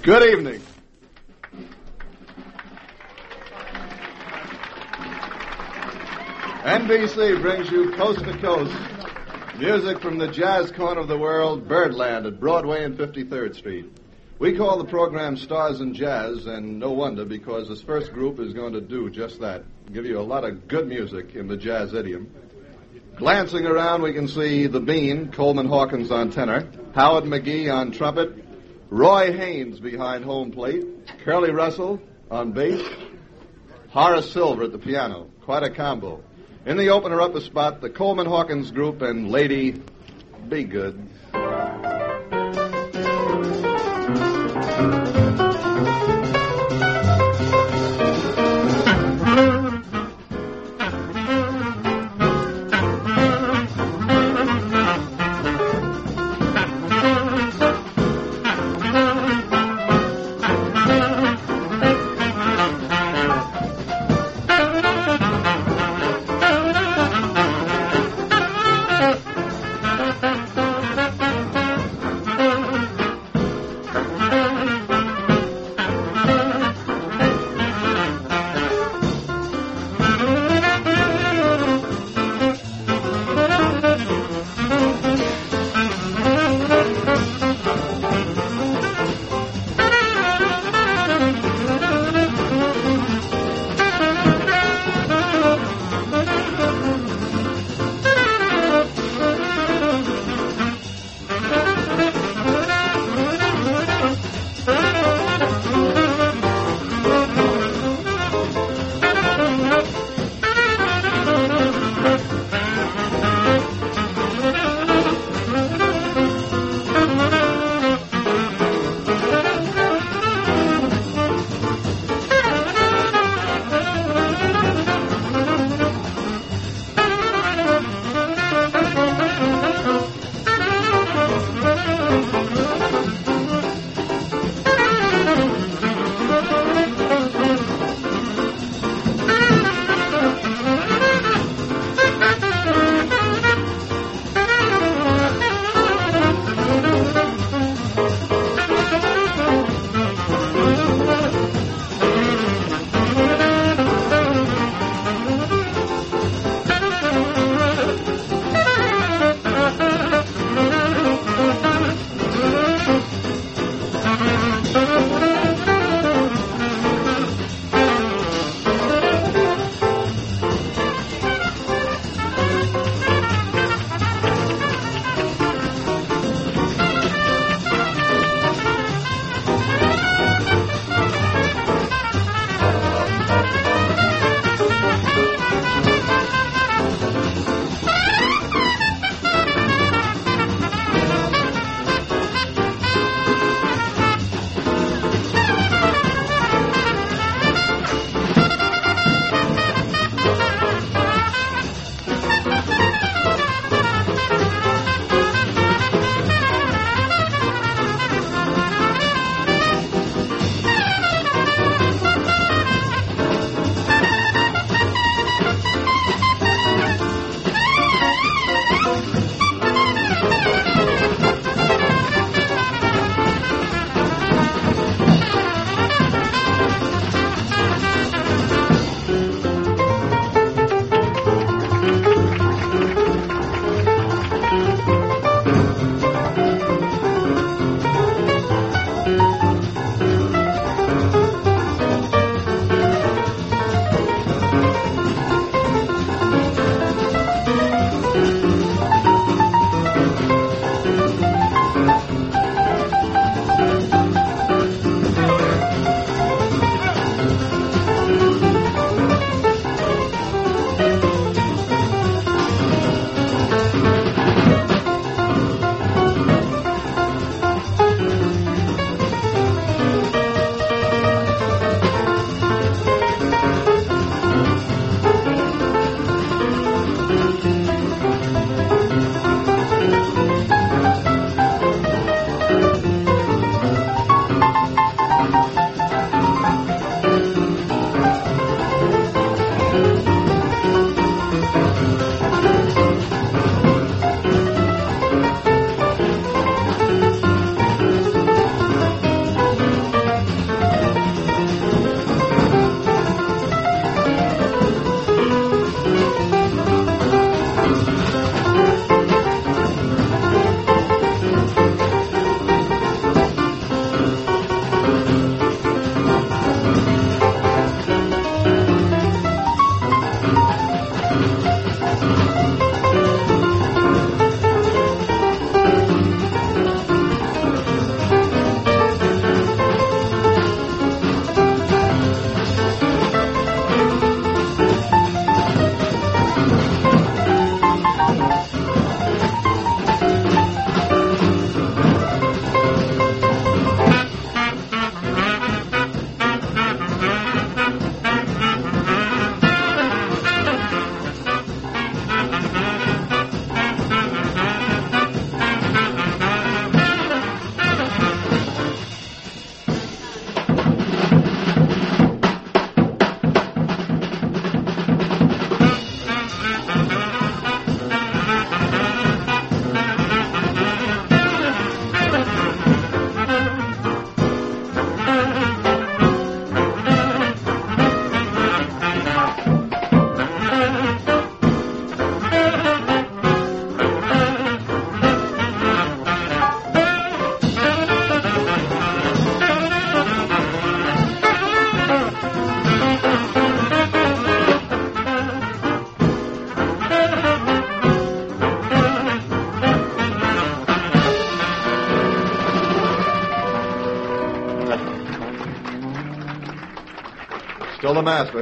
Good evening. NBC brings you Coast to Coast music from the jazz corner of the world, Birdland at Broadway and 53rd Street. We call the program Stars in Jazz, and no wonder, because this first group is going to do just that. Give you a lot of good music in the jazz idiom. Glancing around, we can see the Bean, Coleman Hawkins on tenor, Howard McGee on trumpet, Roy Haynes behind home plate, Curly Russell on bass, Horace Silver at the piano. Quite a combo. In the opener upper spot, the Coleman Hawkins Group and Lady Be Good. Still the master.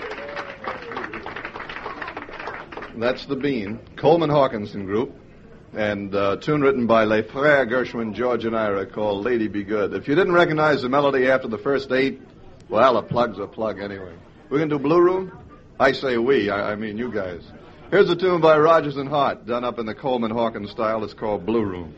That's the Bean, Coleman Hawkinson Group, and a tune written by Les Frères Gershwin, George and Ira called Lady Be Good. If you didn't recognize the melody after the first 8, well, a plug's a plug anyway. We're going to do Blue Room? I say we, I mean you guys. Here's a tune by Rodgers and Hart, done up in the Coleman Hawkins style. It's called Blue Room.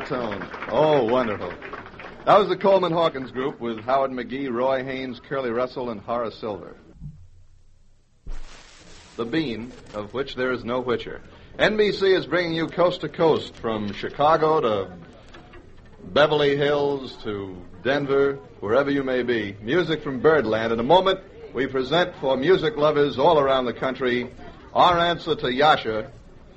baritone. Oh, wonderful. That was the Coleman Hawkins Group with Howard McGee, Roy Haynes, Curly Russell, and Horace Silver. The Bean, of which there is no whicher. NBC is bringing you coast to coast from Chicago to Beverly Hills to Denver, wherever you may be. Music from Birdland. In a moment, we present for music lovers all around the country our answer to Yasha.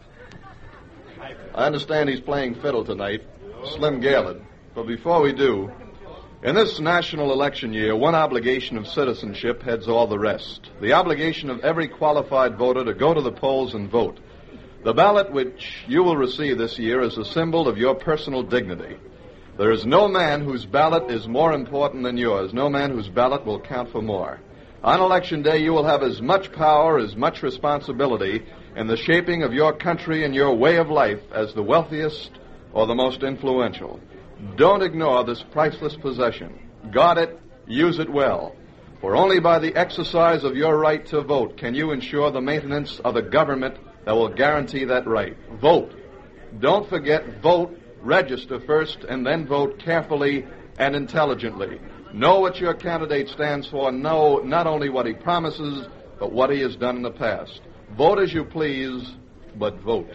I understand he's playing fiddle tonight, Slim Gaylord. But before we do, in this national election year, one obligation of citizenship heads all the rest. The obligation of every qualified voter to go to the polls and vote. The ballot which you will receive this year is a symbol of your personal dignity. There is no man whose ballot is more important than yours, no man whose ballot will count for more. On Election Day, you will have as much power, as much responsibility in the shaping of your country and your way of life as the wealthiest or the most influential. Don't ignore this priceless possession. Guard it, use it well. For only by the exercise of your right to vote can you ensure the maintenance of a government that will guarantee that right. Vote. Don't forget, vote, register first, and then vote carefully and intelligently. Know what your candidate stands for. Know not only what he promises, but what he has done in the past. Vote as you please, but vote.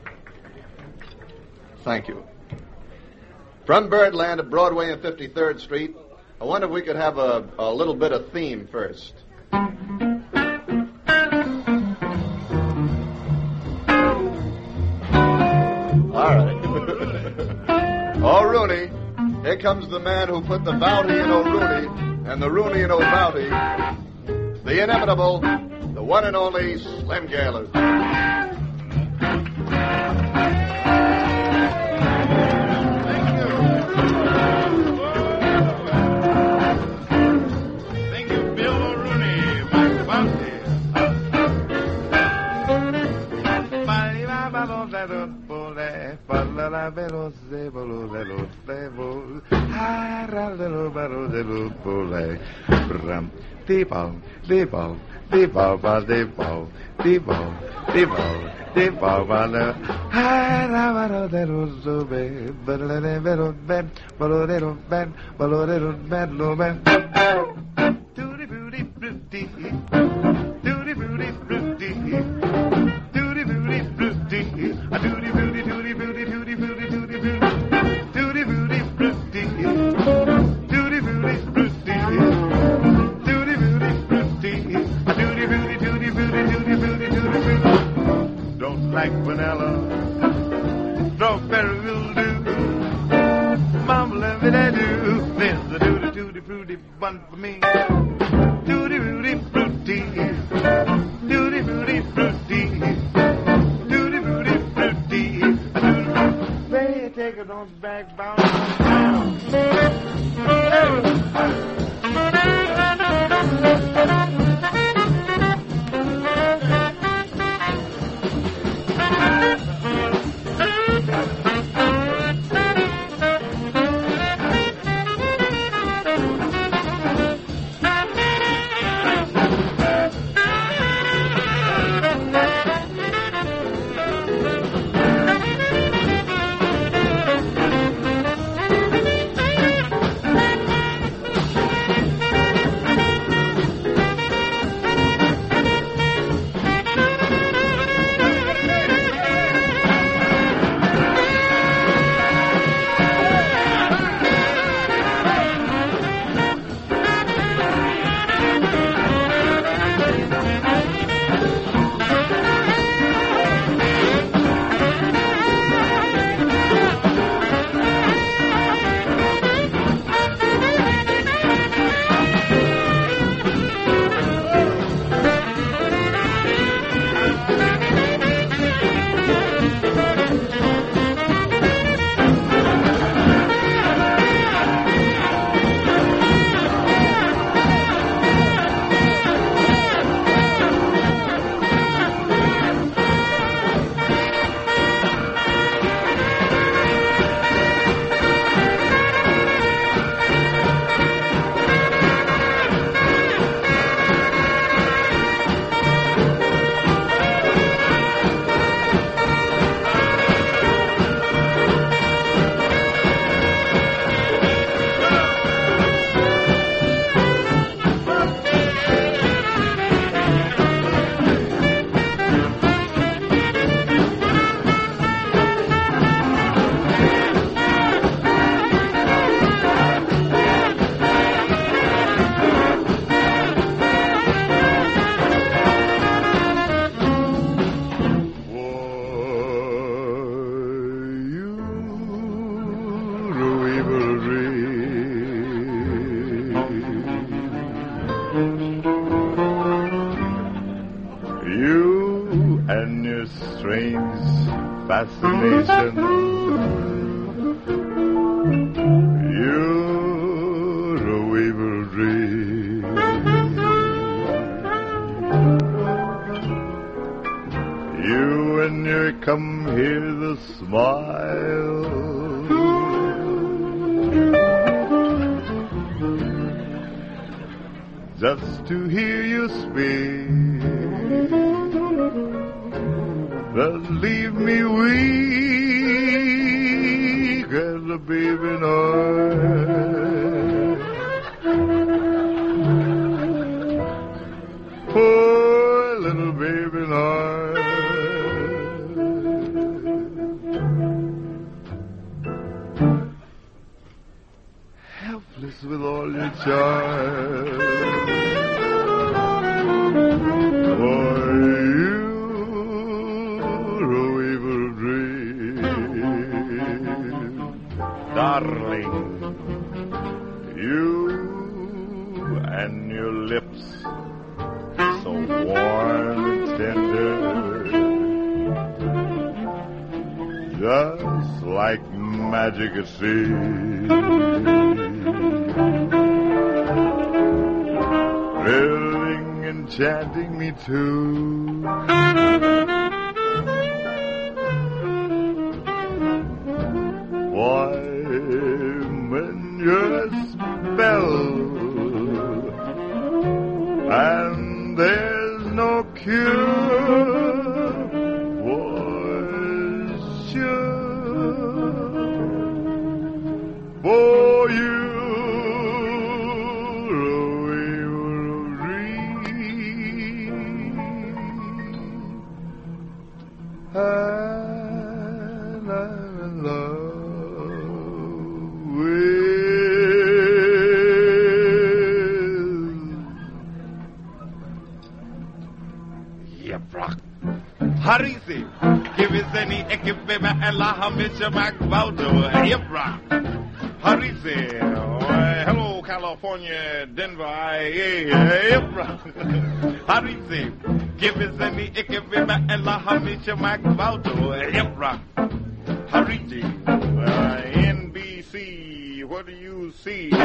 Thank you. From Birdland at Broadway and 53rd Street, I wonder if we could have a little bit of theme first. All right. Oh, Rooney, here comes the man who put the bounty in O'Rooney and the Rooney in O'Bounty, the inimitable, the one and only Slim Gaylord. fascination. You're a weaver dream. You and you come here the smile. Just to hear you speak does leave me weak as a baby in arms. Poor little baby in arms. Helpless with all your charms. Darling, you and your lips, so warm and tender, just like magic at sea. Thrilling, enchanting me too. Why, when you're a spell, and there's no cure for sure. For you're a and I'm in love. Harisi, Kiviseni, Ekibeba, Ella Hamisha Macbaudo, Yebra. Harisi, hello, California, Denver, Yebra. Harisi, Kiviseni, Ekibeba, Ella Hamisha Macbaudo, Yebra. Harisi, NBC, what do you see? I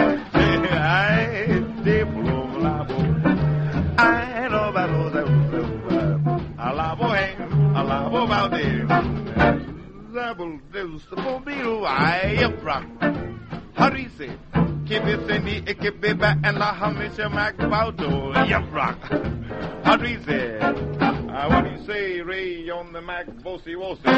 know about those. Alabo Balde, Zabel, Deus, the Mobile, I rock. Harise, Kibiseni, Ekibeba, and La Hamisha Macbaudo, Yabrock. Harise, what do you say, Ray, on the Mac, Bossy Wossy?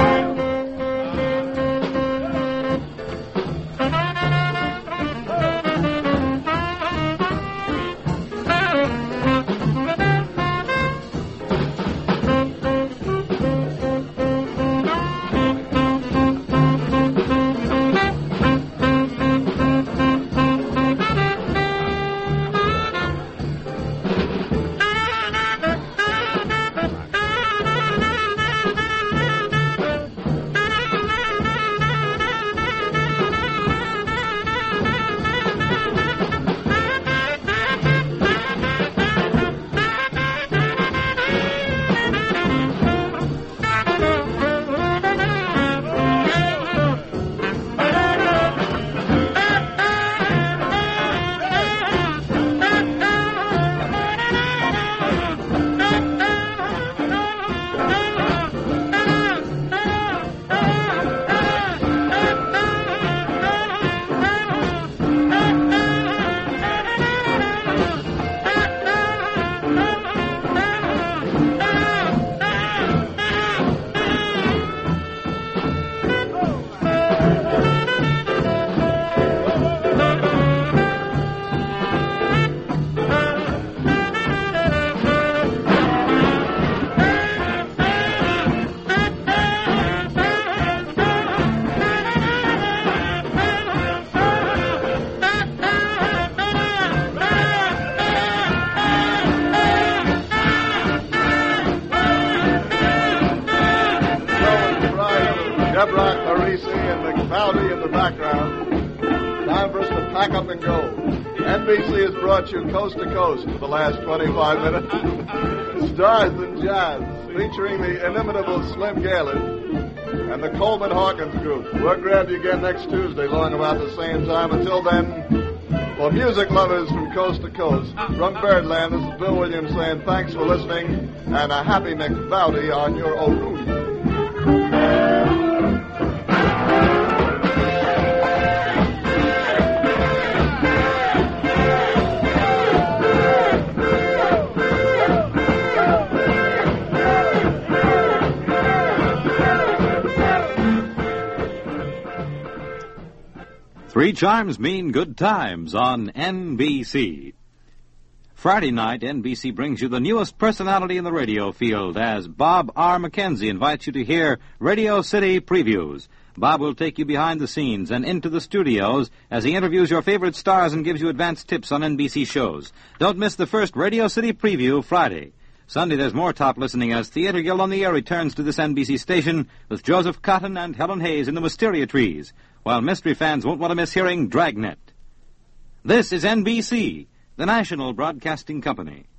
Debrock, Parisi, and McFaldy in the background. Time for us to pack up and go. NBC has brought you Coast to Coast for the last 25 minutes. Stars and Jazz, featuring the inimitable Slim Gaylord. and the Coleman Hawkins Group. We'll grab you again next Tuesday along about the same time. Until then, for music lovers from coast to coast, from Birdland, this is Bill Williams saying thanks for listening and a happy McVowdy on your O'Rooney. Three chimes mean good times on NBC. Friday night, NBC brings you the newest personality in the radio field as Bob R. McKenzie invites you to hear Radio City Previews. Bob will take you behind the scenes and into the studios as he interviews your favorite stars and gives you advanced tips on NBC shows. Don't miss the first Radio City Preview Friday. Sunday, there's more top listening as Theater Guild on the Air returns to this NBC station with Joseph Cotton and Helen Hayes in the Wisteria Trees, while mystery fans won't want to miss hearing Dragnet. This is NBC, the National Broadcasting Company.